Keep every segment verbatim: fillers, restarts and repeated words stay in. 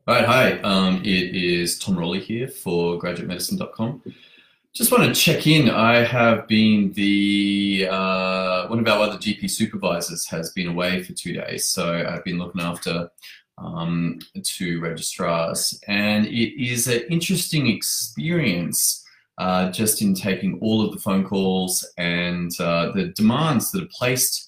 All right, hi. Um, it is Tom Rowley here for graduate medicine dot com. Just want to check in. I have been the uh, one of our other G P supervisors has been away for two days, so I've been looking after um, two registrars, and it is an interesting experience uh, just in taking all of the phone calls and uh, the demands that are placed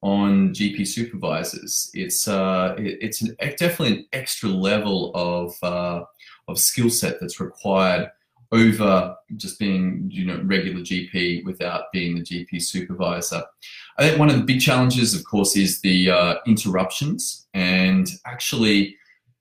on G P supervisors. It's uh, it, it's an, definitely an extra level of uh, of skill set that's required over just being, you know, regular G P without being the G P supervisor. I think one of the big challenges, of course, is the uh, interruptions and actually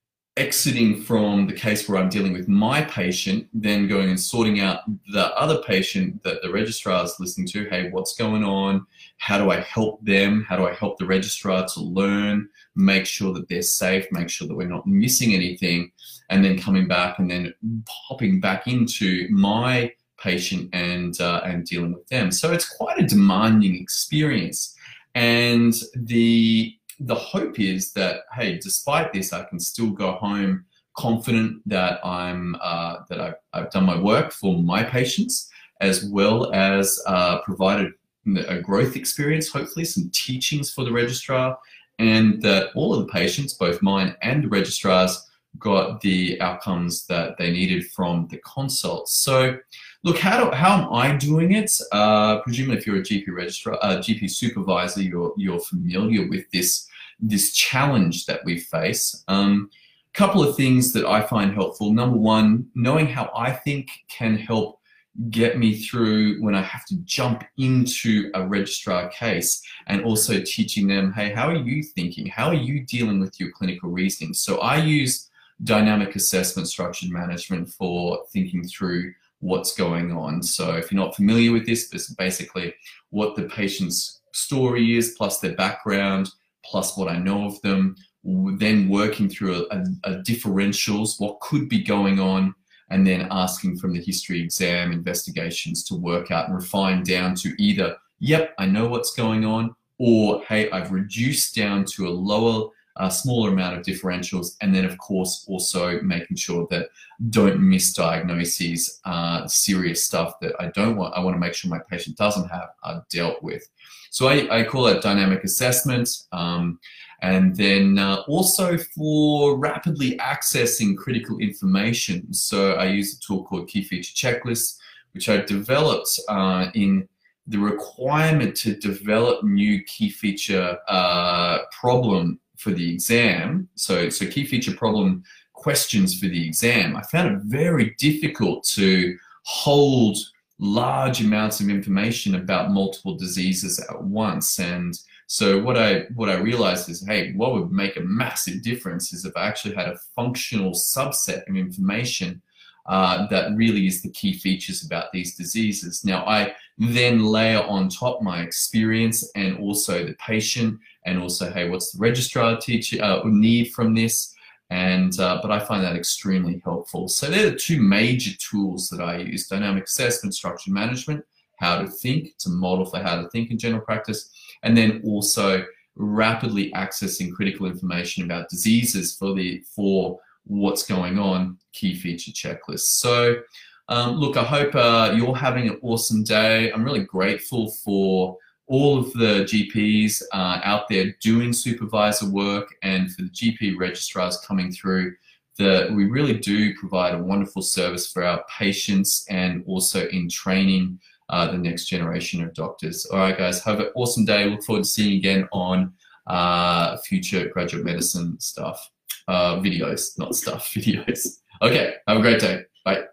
exiting from the case where I'm dealing with my patient, then going and sorting out the other patient that the registrar is listening to. Hey, what's going on? How do I help them? How do I help the registrar to learn, make sure that they're safe, make sure that we're not missing anything, and then coming back and then popping back into my patient and, uh, and dealing with them. So it's quite a demanding experience. And the the hope is that, hey, despite this, I can still go home confident that I'm uh, that I've, I've done my work for my patients, as well as uh, provided a growth experience, hopefully some teachings for the registrar, and that all of the patients, both mine and the registrars, got the outcomes that they needed from the consults. So look, how, do, how am I doing it? Uh, presumably if you're a G P registrar, uh, G P supervisor, you're, you're familiar with this, this challenge that we face. Um, couple of things that I find helpful. Number one, knowing how I think can help get me through when I have to jump into a registrar case, and also teaching them, hey, how are you thinking? How are you dealing with your clinical reasoning? So I use dynamic assessment structured management for thinking through what's going on. So if you're not familiar with this, this is basically what the patient's story is, plus their background, plus what I know of them, then working through a, a, a differentials, what could be going on, and then asking from the history exam investigations to work out and refine down to either, yep, I know what's going on, or hey, I've reduced down to a lower a smaller amount of differentials, and then of course also making sure that don't misdiagnoses, uh, serious stuff that I don't want, I want to make sure my patient doesn't have are dealt with. So I, I call it dynamic assessment, um, and then uh, also for rapidly accessing critical information. So I use a tool called Key Feature Checklist, which I developed uh, in the requirement to develop new key feature uh, problem for the exam. So, so key feature problem questions for the exam. I found it very difficult to hold large amounts of information about multiple diseases at once. And so what I what I realized is, hey, what would make a massive difference is if I actually had a functional subset of information uh, that really is the key features about these diseases. Now, I then layer on top my experience and also the patient, and also, hey, what's the registrar teach, uh, need from this? And, uh, but I find that extremely helpful. So they're the two major tools that I use: dynamic assessment, structured management, how to think, it's a model for how to think in general practice, and then also rapidly accessing critical information about diseases for the for what's going on, key feature checklists. So um, look, I hope uh, you're having an awesome day. I'm really grateful for all of the G Ps uh, out there doing supervisor work, and for the G P registrars coming through. The, we really do provide a wonderful service for our patients, and also in training uh, the next generation of doctors. All right, guys, have an awesome day. Look forward to seeing you again on uh, future graduate medicine stuff. Uh, videos, not stuff, videos. Okay, have a great day. Bye.